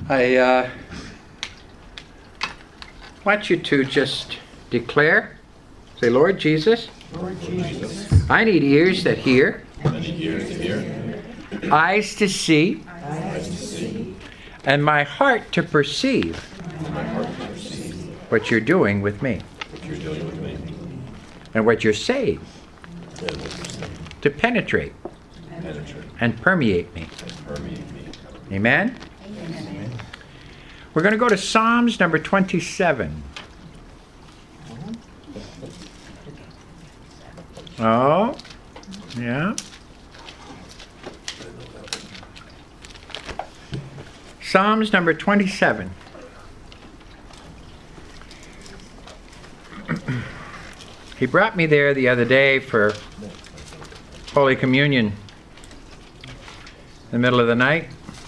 I want you to just declare, say, Lord Jesus, I need ears that hear, eyes to see, and my heart to perceive what you're doing with me, and what you're saying to penetrate and permeate me. Amen? We're going to go to Psalms number 27. Oh, yeah. Psalms number 27. He brought me there the other day for Holy Communion in the middle of the night.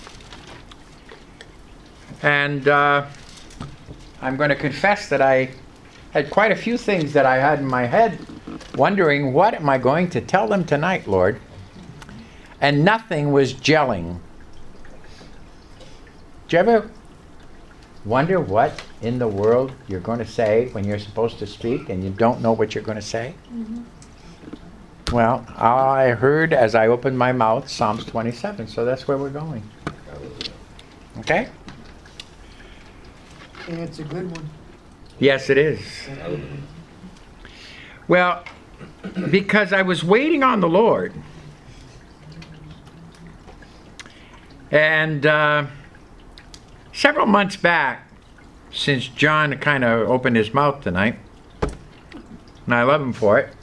And I'm going to confess that I had quite a few things that I had in my head, wondering, what am I going to tell them tonight, Lord? And nothing was gelling. Do you ever wonder what in the world you're going to say when you're supposed to speak and you don't know what you're going to say? Mm-hmm. Well, I heard as I opened my mouth Psalms 27, so that's where we're going. Okay? And it's a good one. Yes, it is. Well, because I was waiting on the Lord. And several months back, since John kind of opened his mouth tonight, and I love him for it,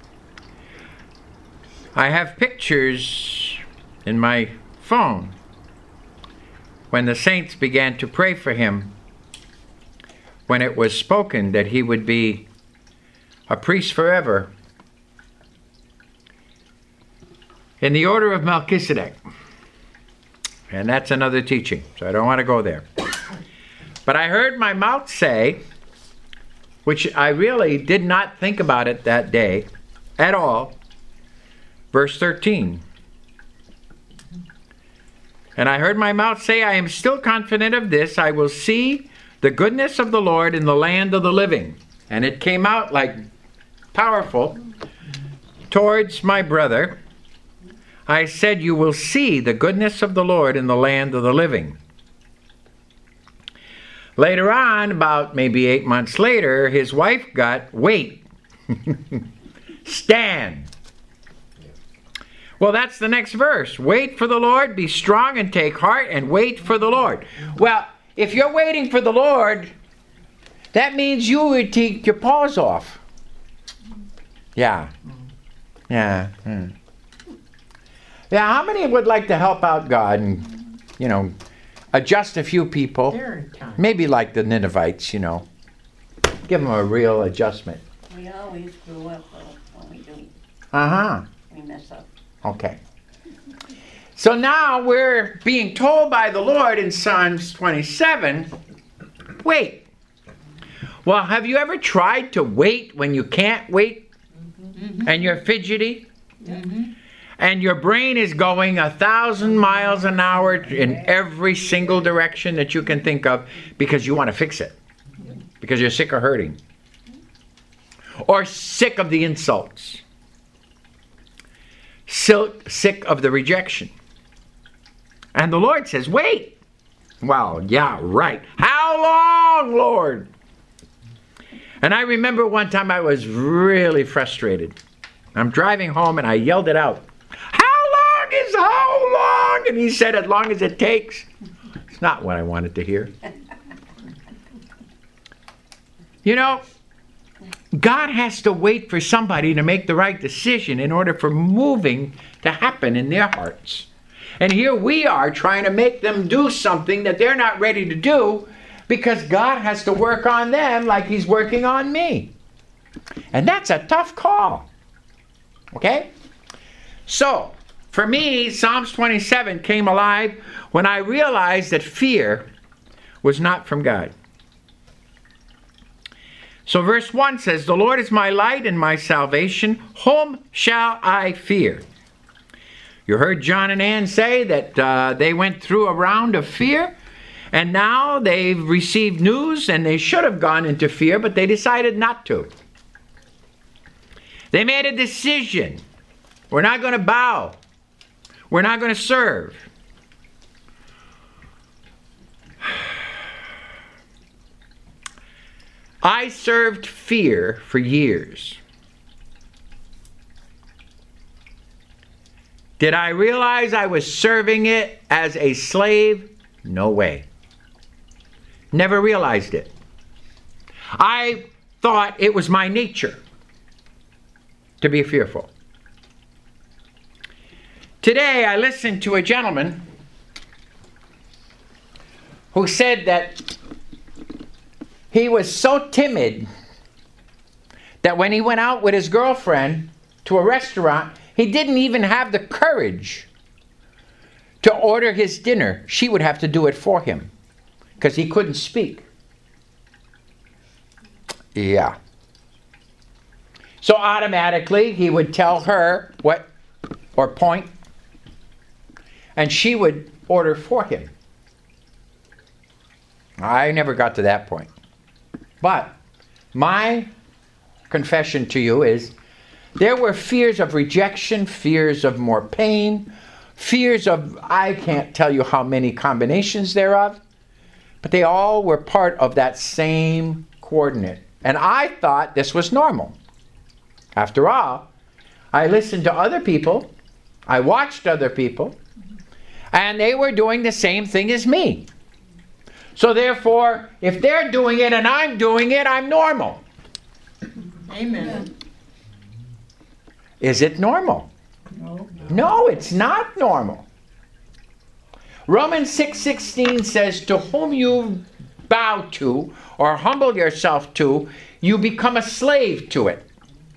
I have pictures in my phone when the saints began to pray for him, when it was spoken that he would be a priest forever in the order of Melchizedek. And that's another teaching, so I don't want to go there. But I heard my mouth say, which I really did not think about it that day at all, verse 13. And I heard my mouth say, I am still confident of this, I will see the goodness of the Lord in the land of the living. And it came out like powerful towards my brother. I said, you will see the goodness of the Lord in the land of the living. Later on, about maybe 8 months later, his wife got, wait, stand. Well, that's the next verse. Wait for the Lord, be strong and take heart, and wait for the Lord. Well, if you're waiting for the Lord, that means you would take your paws off. Yeah. Yeah. Yeah, how many would like to help out God and, adjust a few people? Maybe like the Ninevites, Give them a real adjustment. We always screw up, though, when we do. Uh-huh. We mess up. Okay. So now we're being told by the Lord in Psalms 27, wait. Well, have you ever tried to wait when you can't wait? Mm-hmm. And you're fidgety? Mm-hmm. And your brain is going 1,000 miles an hour in every single direction that you can think of because you want to fix it. Because you're sick of hurting. Or sick of the insults. Sick of the rejection. And the Lord says, wait. Well, yeah, right. How long, Lord? And I remember one time I was really frustrated. I'm driving home and I yelled it out. How long? And he said, as long as it takes. It's not what I wanted to hear. God has to wait for somebody to make the right decision in order for moving to happen in their hearts. And here we are trying to make them do something that they're not ready to do because God has to work on them like he's working on me. And that's a tough call. Okay? So, for me, Psalms 27 came alive when I realized that fear was not from God. So verse 1 says, the Lord is my light and my salvation. Whom shall I fear? You heard John and Ann say that they went through a round of fear. And now they've received news and they should have gone into fear, but they decided not to. They made a decision. We're not going to bow. We're not going to serve. I served fear for years. Did I realize I was serving it as a slave? No way. Never realized it. I thought it was my nature to be fearful. Today I listened to a gentleman who said that he was so timid that when he went out with his girlfriend to a restaurant, he didn't even have the courage to order his dinner. She would have to do it for him because he couldn't speak. Yeah. So automatically he would tell her what, or point, and she would order for him. I never got to that point. But my confession to you is there were fears of rejection, fears of more pain, fears of, I can't tell you how many combinations thereof, but they all were part of that same coordinate. And I thought this was normal. After all, I listened to other people, I watched other people, and they were doing the same thing as me. So therefore, if they're doing it and I'm doing it, I'm normal. Amen. Is it normal? No. No, it's not normal. Romans 6:16 says, to whom you bow to or humble yourself to, you become a slave to it.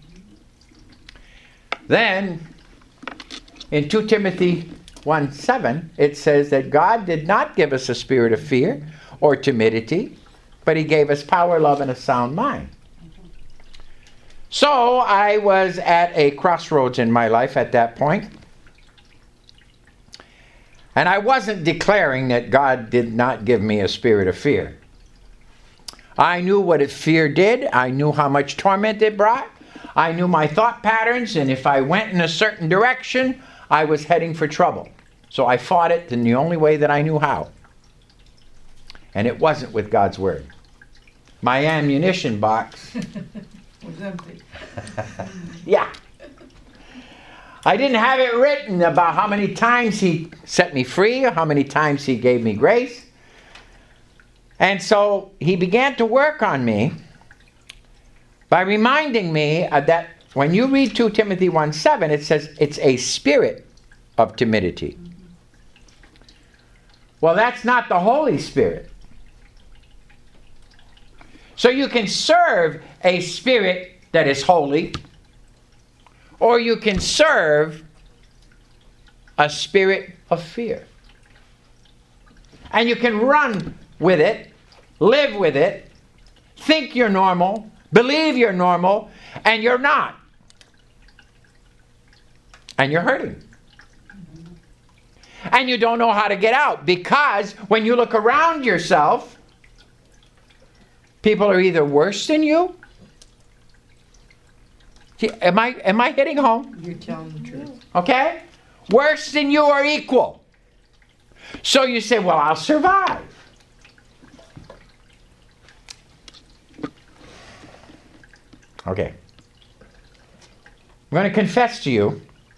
Then, in 2 Timothy 1:7, it says that God did not give us a spirit of fear or timidity, but he gave us power, love, and a sound mind. So I was at a crossroads in my life at that point. And I wasn't declaring that God did not give me a spirit of fear. I knew what fear did. I knew how much torment it brought. I knew my thought patterns, and if I went in a certain direction, I was heading for trouble. So I fought it in the only way that I knew how. And it wasn't with God's word. My ammunition box was empty. Yeah. I didn't have it written about how many times he set me free, or how many times he gave me grace. And so he began to work on me by reminding me that when you read 2 Timothy 1:7, it says it's a spirit of timidity. Well, that's not the Holy Spirit. So you can serve a spirit that is holy, or you can serve a spirit of fear. And you can run with it, live with it, think you're normal, believe you're normal, and you're not. And you're hurting. And you don't know how to get out, because when you look around yourself, people are either worse than you. Am I hitting home? You're telling the truth. Okay? Worse than you or equal. So you say, well, I'll survive. Okay. I'm going to confess to you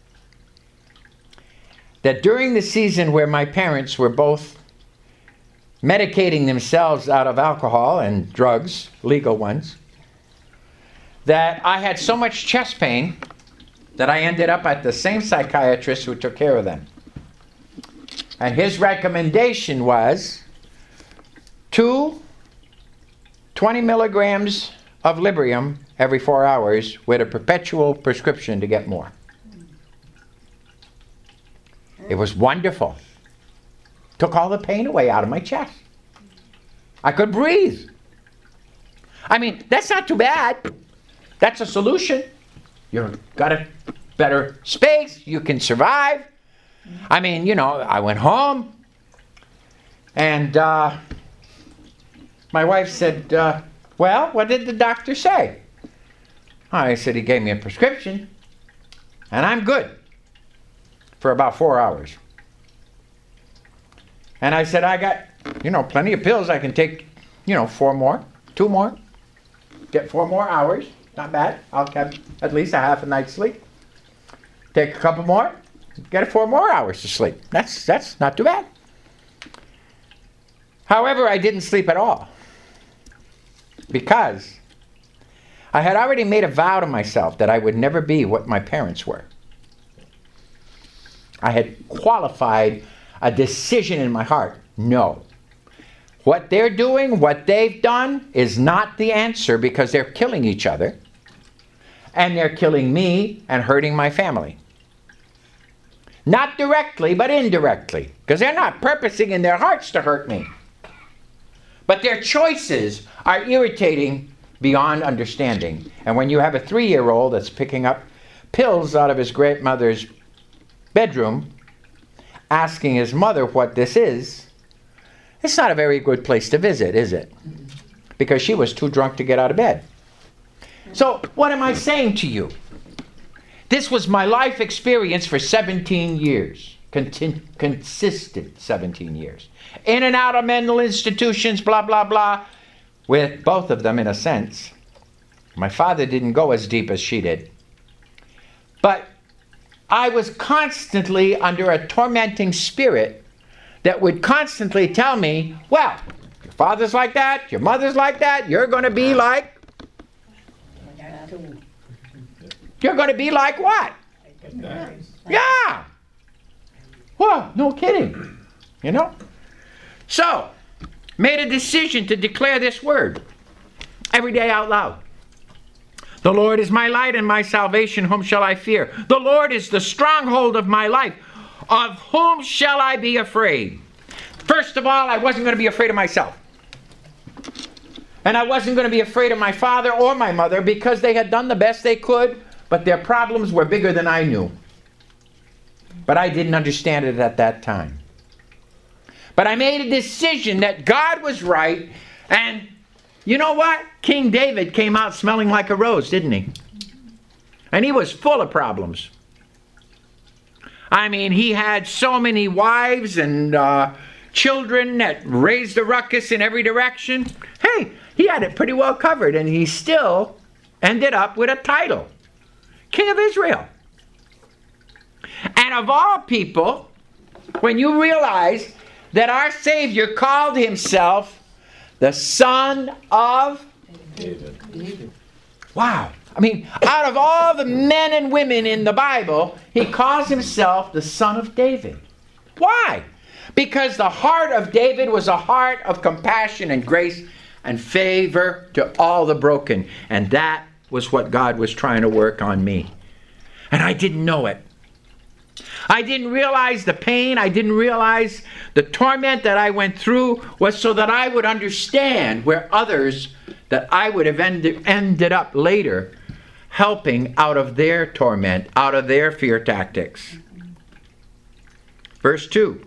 that during the season where my parents were both medicating themselves out of alcohol and drugs, legal ones, that I had so much chest pain that I ended up at the same psychiatrist who took care of them. And his recommendation was 2 20 milligrams of Librium every 4 hours with a perpetual prescription to get more. It was wonderful. Took all the pain away out of my chest. I could breathe. I mean, that's not too bad. That's a solution. You've got a better space. You can survive. I mean, I went home. And my wife said, well, what did the doctor say? I said, he gave me a prescription, and I'm good for about 4 hours. And I said, I got, plenty of pills. I can take, 4 more, 2 more, get 4 more hours. Not bad. I'll have at least a half a night's sleep. Take a couple more, get 4 more hours to sleep. That's not too bad. However, I didn't sleep at all because I had already made a vow to myself that I would never be what my parents were. I had qualified a decision in my heart. No. What they're doing, what they've done is not the answer because they're killing each other. And they're killing me and hurting my family. Not directly, but indirectly. Because they're not purposing in their hearts to hurt me. But their choices are irritating beyond understanding. And when you have a 3-year-old that's picking up pills out of his grandmother's bedroom, asking his mother what this is, it's not a very good place to visit, is it? Because she was too drunk to get out of bed. So, what am I saying to you? This was my life experience for 17 years. Consistent 17 years. In and out of mental institutions, blah, blah, blah. With both of them, in a sense. My father didn't go as deep as she did. But I was constantly under a tormenting spirit that would constantly tell me, well, your father's like that, your mother's like that, you're going to be like... You're going to be like what? Yeah. Well, no kidding. So, made a decision to declare this word every day out loud. The Lord is my light and my salvation. Whom shall I fear? The Lord is the stronghold of my life. Of whom shall I be afraid? First of all, I wasn't going to be afraid of myself. And I wasn't going to be afraid of my father or my mother because they had done the best they could, but their problems were bigger than I knew. But I didn't understand it at that time. But I made a decision that God was right, and you know what? King David came out smelling like a rose, didn't he? And he was full of problems. I mean, he had so many wives and children that raised a ruckus in every direction. Hey, he had it pretty well covered, and he still ended up with a title. King of Israel. And of all people, when you realize that our Savior called himself the Son of David. Wow. I mean, out of all the men and women in the Bible, he calls himself the Son of David. Why? Because the heart of David was a heart of compassion and grace and favor to all the broken. And that was what God was trying to work on me. And I didn't know it. I didn't realize the pain. I didn't realize the torment that I went through was so that I would understand where others that I would have ended up later helping out of their torment, out of their fear tactics. Verse 2.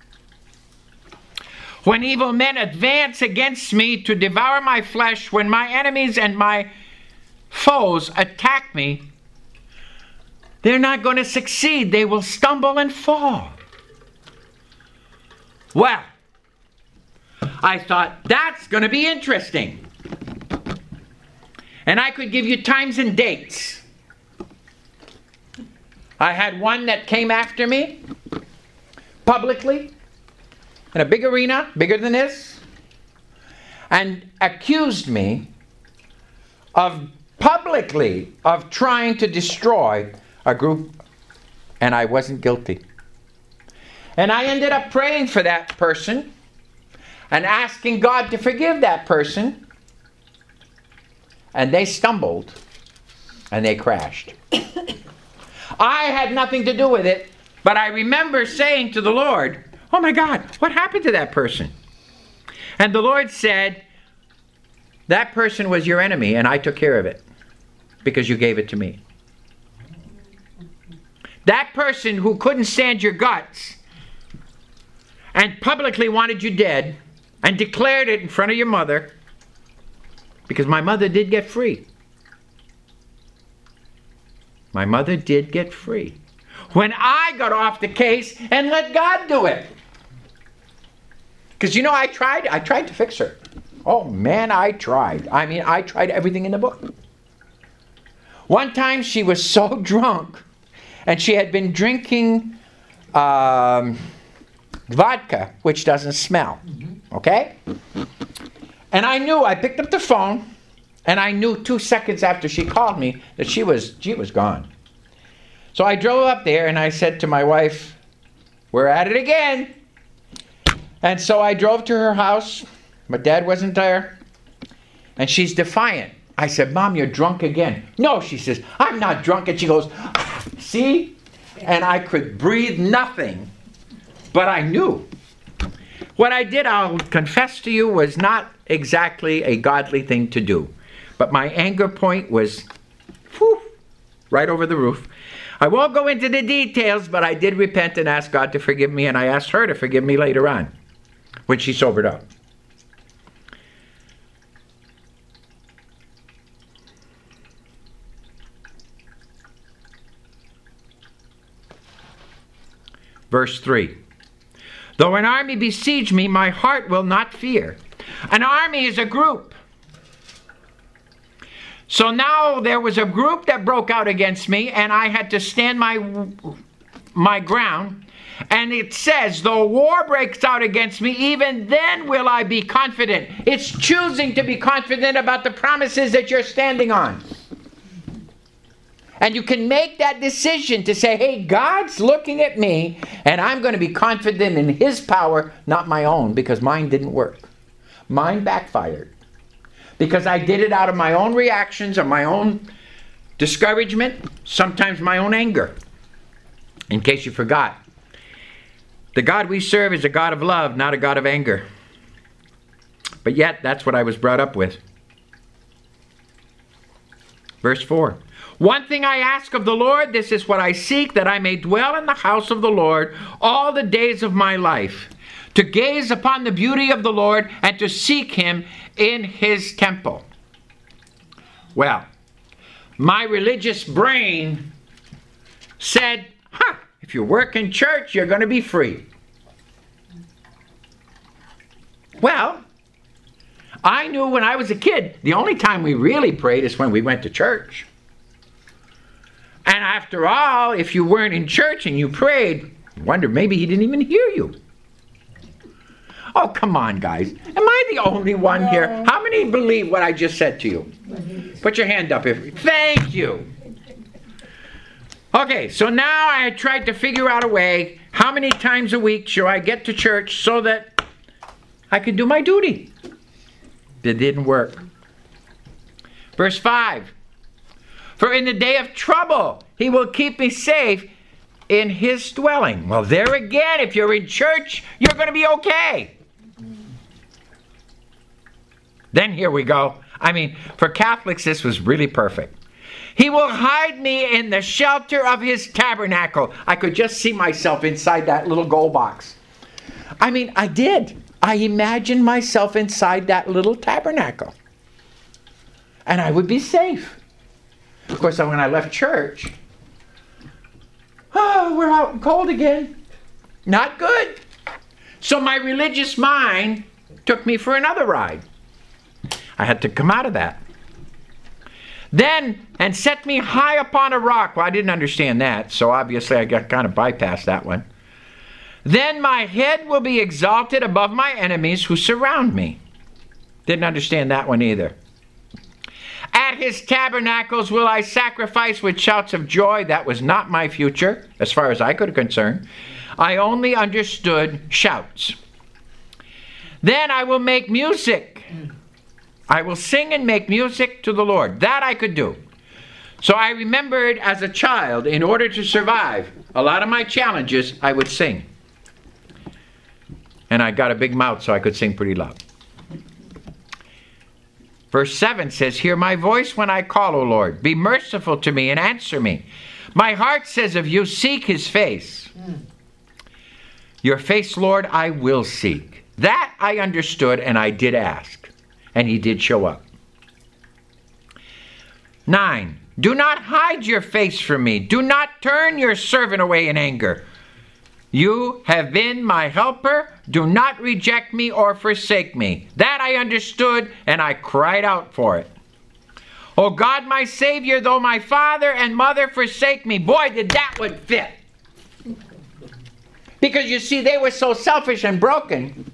When evil men advance against me to devour my flesh, when my enemies and my foes attack me, they're not going to succeed. They will stumble and fall. Well, I thought, that's going to be interesting. And I could give you times and dates. I had one that came after me publicly in a big arena, bigger than this, and accused me of publicly of trying to destroy a group, and I wasn't guilty. And I ended up praying for that person and asking God to forgive that person. And they stumbled and they crashed. I had nothing to do with it, but I remember saying to the Lord, oh my God, what happened to that person? And the Lord said, that person was your enemy and I took care of it because you gave it to me. That person who couldn't stand your guts and publicly wanted you dead and declared it in front of your mother, because my mother did get free. My mother did get free when I got off the case and let God do it. Because I tried to fix her. Oh man, I tried. I tried everything in the book. One time she was so drunk, and she had been drinking vodka, which doesn't smell. Okay? And I picked up the phone, and I knew 2 seconds after she called me that she was gone. So I drove up there, and I said to my wife, we're at it again. And so I drove to her house. My dad wasn't there. And she's defiant. I said, Mom, you're drunk again. No, she says, I'm not drunk. And she goes, see? And I could breathe nothing. But I knew. What I did, I'll confess to you, was not exactly a godly thing to do. But my anger point was right over the roof. I won't go into the details, but I did repent and ask God to forgive me, and I asked her to forgive me later on when she sobered up. Verse 3. Though an army besiege me, my heart will not fear. An army is a group. So now there was a group that broke out against me, and I had to stand my ground. And it says, though war breaks out against me, even then will I be confident. It's choosing to be confident about the promises that you're standing on. And you can make that decision to say, hey, God's looking at me, and I'm going to be confident in His power, not my own, because mine didn't work. Mine backfired. Because I did it out of my own reactions, or my own discouragement, sometimes my own anger. In case you forgot, the God we serve is a God of love, not a God of anger. But yet, that's what I was brought up with. Verse 4. One thing I ask of the Lord, this is what I seek, that I may dwell in the house of the Lord all the days of my life, to gaze upon the beauty of the Lord and to seek Him in His temple. Well, my religious brain said, if you work in church, you're going to be free. Well, I knew when I was a kid, the only time we really prayed is when we went to church. And after all, if you weren't in church and you prayed, I wonder maybe He didn't even hear you. Oh, come on, guys. Am I the only one here? How many believe what I just said to you? Put your hand up. Thank you. Okay, so now I tried to figure out a way, how many times a week should I get to church so that I could do my duty? It didn't work. Verse 5. For in the day of trouble, He will keep me safe in His dwelling. Well, there again, if you're in church, you're going to be okay. Then here we go. For Catholics, this was really perfect. He will hide me in the shelter of His tabernacle. I could just see myself inside that little gold box. I did. I imagined myself inside that little tabernacle. And I would be safe. Of course, when I left church, we're out in cold again. Not good. So my religious mind took me for another ride. I had to come out of that. Then, and set me high upon a rock. Well, I didn't understand that, so obviously I got kind of bypassed that one. Then my head will be exalted above my enemies who surround me. Didn't understand that one either. At His tabernacles will I sacrifice with shouts of joy. That was not my future, as far as I could concern. I only understood shouts. Then I will make music. I will sing and make music to the Lord. That I could do. So I remembered as a child, in order to survive a lot of my challenges, I would sing. And I got a big mouth, so I could sing pretty loud. Verse 7 says, hear my voice when I call, O Lord. Be merciful to me and answer me. My heart says of you, seek His face. Your face, Lord, I will seek. That I understood, and I did ask, and he did show up. 9. Do not hide your face from me. Do not turn your servant away in anger. You have been my helper. Do not reject me or forsake me. That I understood, and I cried out for it. O God, my Savior, though my father and mother forsake me. Boy, did that one fit. Because you see, they were so selfish and broken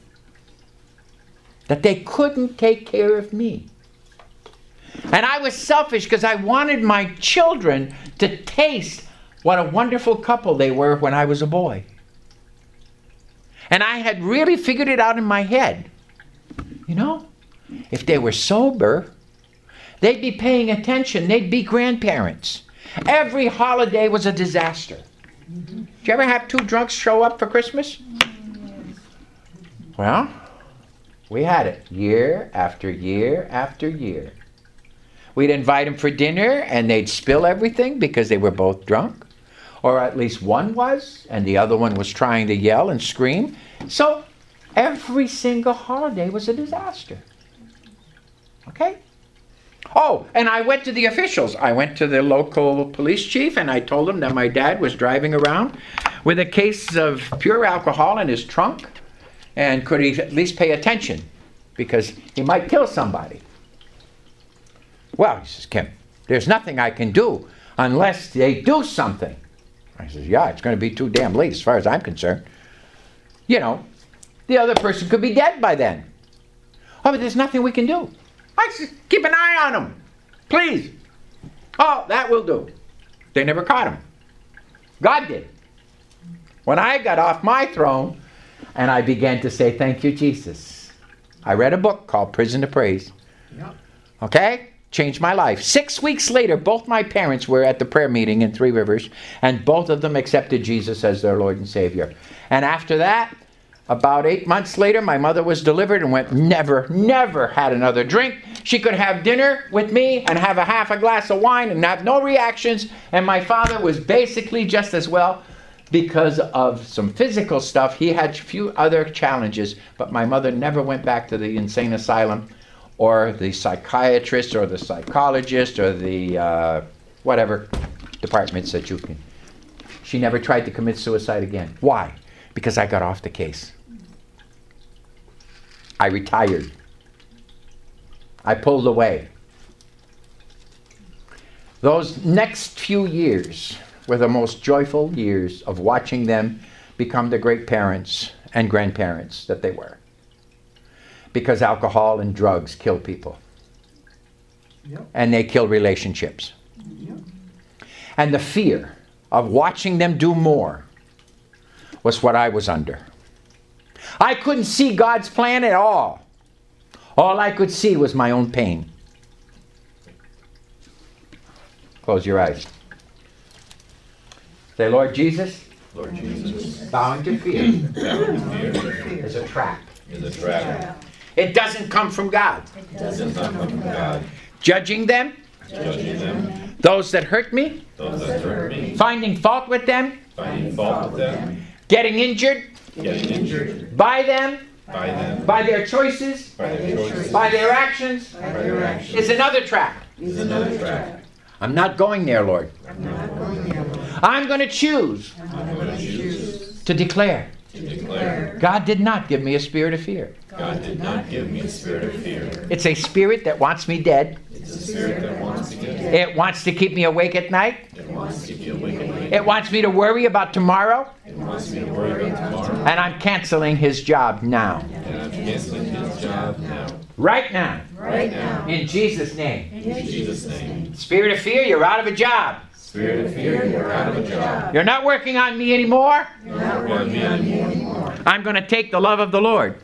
that they couldn't take care of me. And I was selfish because I wanted my children to taste what a wonderful couple they were when I was a boy. And I had really figured it out in my head. You know, if they were sober, they'd be paying attention. They'd be grandparents. Every holiday was a disaster. Did you ever have 2 drunks show up for Christmas? Well, we had it year after year after year. We'd invite them for dinner, and they'd spill everything because they were both drunk. Or at least one was, and the other one was trying to yell and scream. So every single holiday was a disaster. Okay? Oh, and I went to the officials. I went to the local police chief, and I told him that my dad was driving around with a case of pure alcohol in his trunk, and could he at least pay attention, because he might kill somebody. Well, he says, Kim, there's nothing I can do unless they do something. I says, yeah, it's going to be too damn late as far as I'm concerned. You know, the other person could be dead by then. Oh, but there's nothing we can do. I said, keep an eye on him, please. Oh, that will do. They never caught him. God did. When I got off my throne and I began to say, thank you, Jesus, I read a book called Prison to Praise. Yep. Okay? Changed my life. 6 weeks later, both my parents were at the prayer meeting in Three Rivers, and both of them accepted Jesus as their Lord and Savior. And after that, about 8 months later, my mother was delivered and never had another drink. She could have dinner with me and have half a glass of wine and have no reactions. And my father was basically just as well because of some physical stuff. He had a few other challenges, but my mother never went back to the insane asylum or the psychiatrist or the psychologist or the whatever departments that you can. She never tried to commit suicide again. Why? Because I got off the case. I retired. I pulled away. Those next few years were the most joyful years of watching them become the great parents and grandparents that they were. Because alcohol and drugs kill people. Yep. And they kill relationships. Yep. And the fear of watching them do more was what I was under. I couldn't see God's plan at all. All I could see was my own pain. Close your eyes. Say, Lord Jesus, bowing to fear is a trap. It doesn't come from God. Judging them, those that hurt me, finding fault with them, getting injured by them, by their choices, by their actions, is another trap. I'm not going there, Lord. I'm going to choose to declare. God did not give me a spirit of fear. It's a spirit that wants me dead. It wants to keep me awake at night. It wants me to worry about tomorrow. And I'm canceling his job now. Right now. In Jesus' name. Spirit of fear, you're out of a job. You're not working on me anymore. I'm going to take the love of the Lord.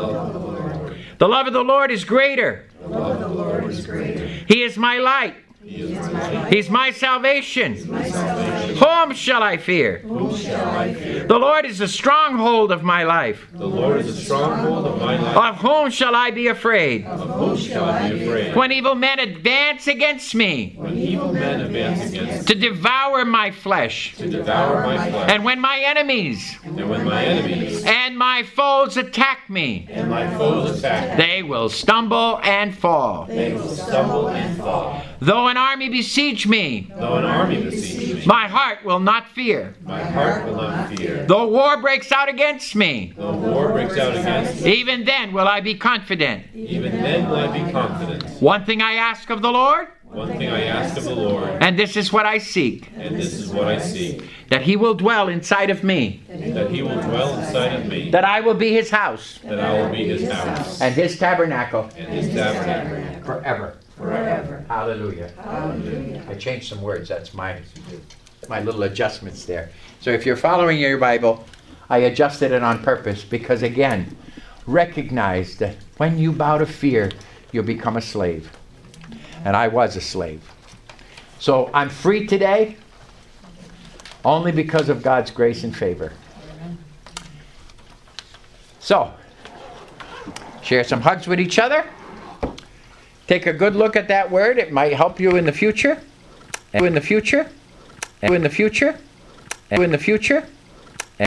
The love of the Lord is greater. He is my light. He's my salvation. Whom shall I fear? The Lord is the stronghold of my life. The Lord is the stronghold of my life. Of whom shall I be afraid? Of whom shall I be afraid? When evil men advance against me When evil men advance against to devour my flesh, to devour my flesh, and when my enemies and when my enemies and my foes attack me, and my foes attack me, they will stumble and fall. they will stumble and fall. Though an army besiege me, Though an army besiege me, my heart will not fear. my heart will not fear. Though war breaks out against me, Though war breaks out against me, even then will I be confident. even then will I be confident. One thing I ask of the Lord, One thing I ask of the Lord, and this is what I seek, and this is what I seek, that he will dwell inside of me, that he will dwell inside of me, that I will be his house, that I will be his house, and his tabernacle and his tabernacle forever. Forever. Hallelujah. Hallelujah. I changed some words. That's my little adjustments there. So if you're following your Bible, I adjusted it on purpose because, again, recognize that when you bow to fear, you'll become a slave. And I was a slave. So I'm free today only because of God's grace and favor. So, share some hugs with each other. Take a good look at that word. It might help you in the future. In the future. In the future. In the future.